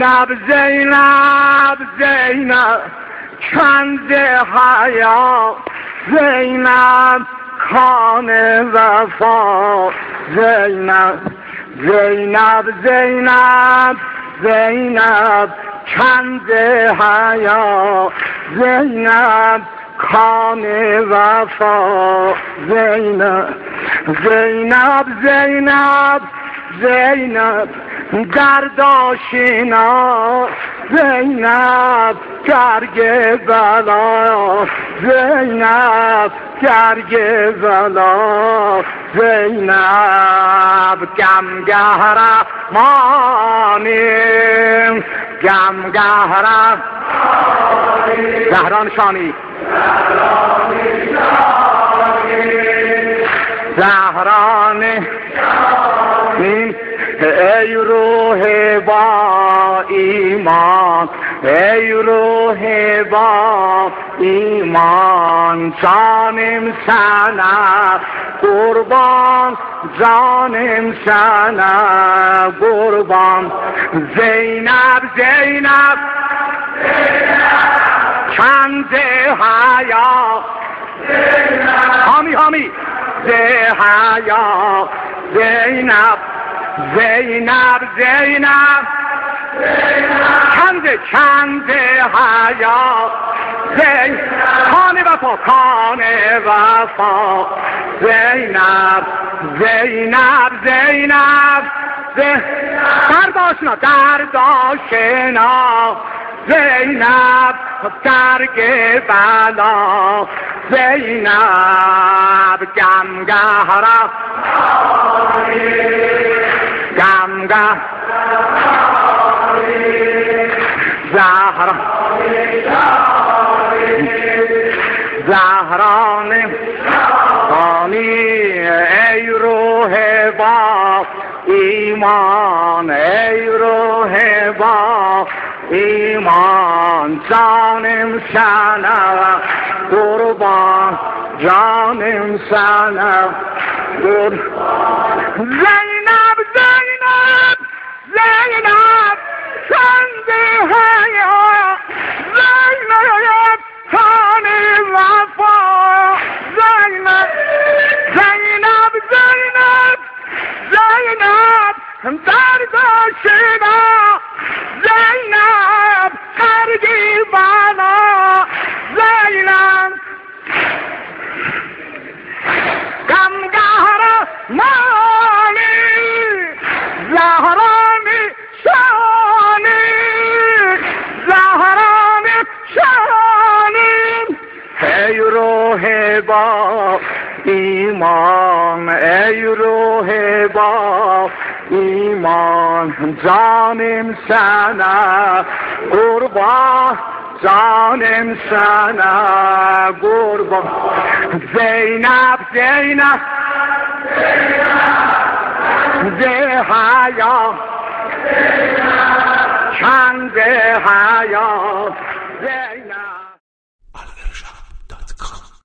زینب زینب زینب کند حیا، زینب کان وفا، زینب زینب زینب زینب کند حیا، زینب کان وفا، زینب زینب زینب زینب درد آشنا، زینب گرگ بلا، زینب گرگ بلا، زینب گم گهرمانی، گم زهران شانی، زهران ای روح با ایمان، ای روح با ایمان، جانم سنه قربان، جانم سنه قربان، زینب زینب کند حیا، حامی حامی حیا، زینب زینب زینب کند حیا، کان وفا کان وفا، زینب زینب زینب درد آشنا درد آشنا، زینب گرگ بلا، زینب گم زهران شانی، ای روح با ایمان، ای روح با ایمان، جانم سنه قربان، جانم سنه قربان، زینب زینب زینب کند حیا، زینب کان وفا، زینب زینب زینب زینب درد آشنا، زینب گرگ بلا، زینب غم گهرمانی، زهران شانی، زهران شانی، ای روح با ایمان، ای روح با ایمان، جانم سنه قربان، جانم سنه قربان، زینب زینب ده حیا، کند حیا،